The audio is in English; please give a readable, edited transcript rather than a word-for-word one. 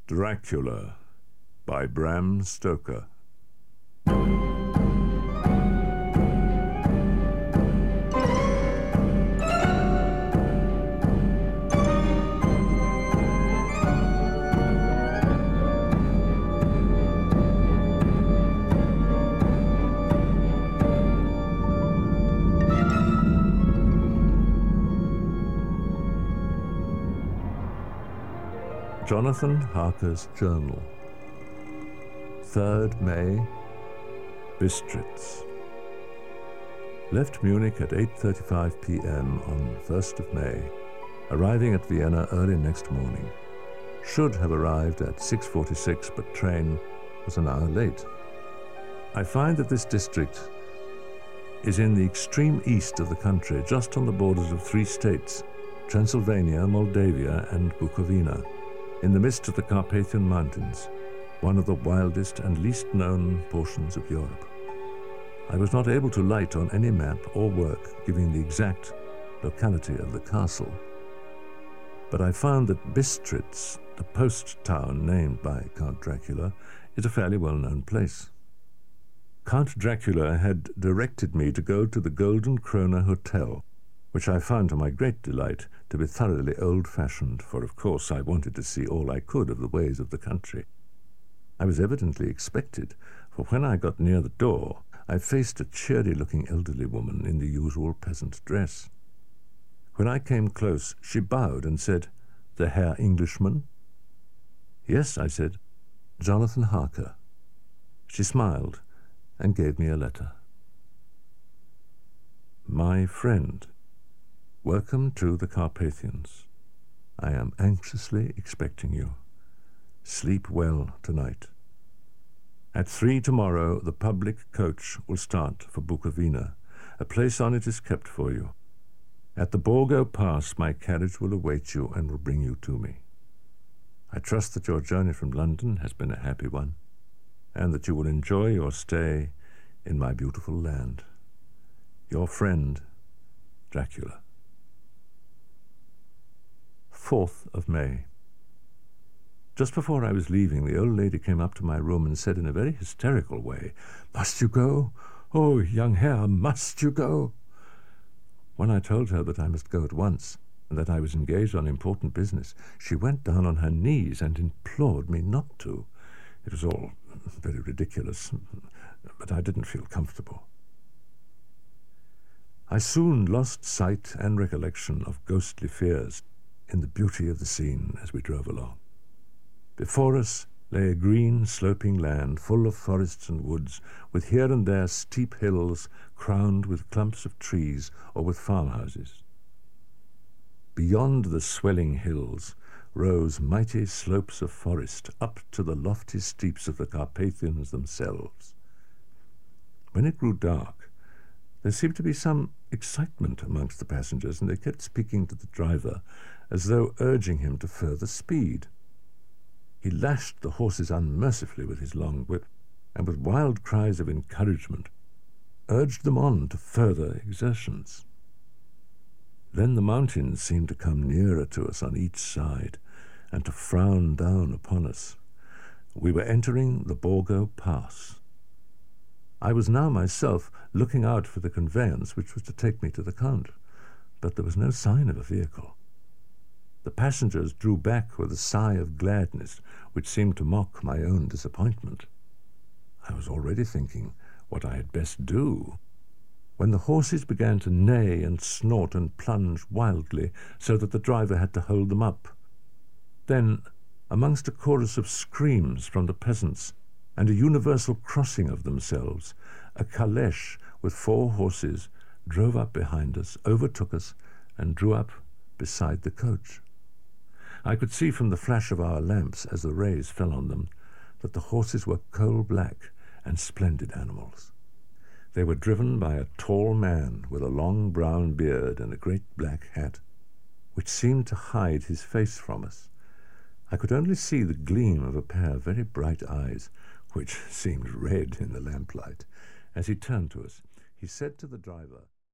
Dracula by Bram Stoker. Jonathan Harker's Journal. 3rd May, Bistritz. Left Munich at 8:35 p.m. on 1st of May, arriving at Vienna early next morning. Should have arrived at 6:46, but train was an hour late. I find that this district is in the extreme east of the country, just on the borders of 3 states, Transylvania, Moldavia, and Bukovina, in the midst of the Carpathian Mountains, one of the wildest and least known portions of Europe. I was not able to light on any map or work giving the exact locality of the castle, but I found that Bistritz, the post town named by Count Dracula, is a fairly well-known place. Count Dracula had directed me to go to the Golden Krone Hotel, which I found to my great delight to be thoroughly old-fashioned, for of course I wanted to see all I could of the ways of the country. I was evidently expected, for when I got near the door, I faced a cheery-looking elderly woman in the usual peasant dress. When I came close, she bowed and said, "The Herr Englishman?" "Yes," I said, "Jonathan Harker." She smiled and gave me a letter. My friend, welcome to the Carpathians. I am anxiously expecting you. Sleep well tonight. At 3 tomorrow, the public coach will start for Bukovina. A place on it is kept for you. At the Borgo Pass, my carriage will await you and will bring you to me. I trust that your journey from London has been a happy one, and that you will enjoy your stay in my beautiful land. Your friend, Dracula. 4th of May. Just before I was leaving, the old lady came up to my room and said in a very hysterical way, "Must you go? Oh, young Herr, must you go?" When I told her that I must go at once, and that I was engaged on important business, she went down on her knees and implored me not to. It was all very ridiculous, but I didn't feel comfortable. I soon lost sight and recollection of ghostly fears in the beauty of the scene as we drove along. Before us lay a green, sloping land full of forests and woods, with here and there steep hills crowned with clumps of trees or with farmhouses. Beyond the swelling hills rose mighty slopes of forest up to the lofty steeps of the Carpathians themselves. When it grew dark, there seemed to be some excitement amongst the passengers, and they kept speaking to the driver as though urging him to further speed. He lashed the horses unmercifully with his long whip, and with wild cries of encouragement urged them on to further exertions. Then the mountains seemed to come nearer to us on each side, and to frown down upon us. We were entering the Borgo Pass. I was now myself looking out for the conveyance which was to take me to the Count, but there was no sign of a vehicle. The passengers drew back with a sigh of gladness which seemed to mock my own disappointment. I was already thinking what I had best do, when the horses began to neigh and snort and plunge wildly, so that the driver had to hold them up. Then, amongst a chorus of screams from the peasants and a universal crossing of themselves, a calèche with 4 horses drove up behind us, overtook us, and drew up beside the coach. I could see from the flash of our lamps as the rays fell on them that the horses were coal-black and splendid animals. They were driven by a tall man with a long brown beard and a great black hat, which seemed to hide his face from us. I could only see the gleam of a pair of very bright eyes, which seemed red in the lamplight. As he turned to us, he said to the driver,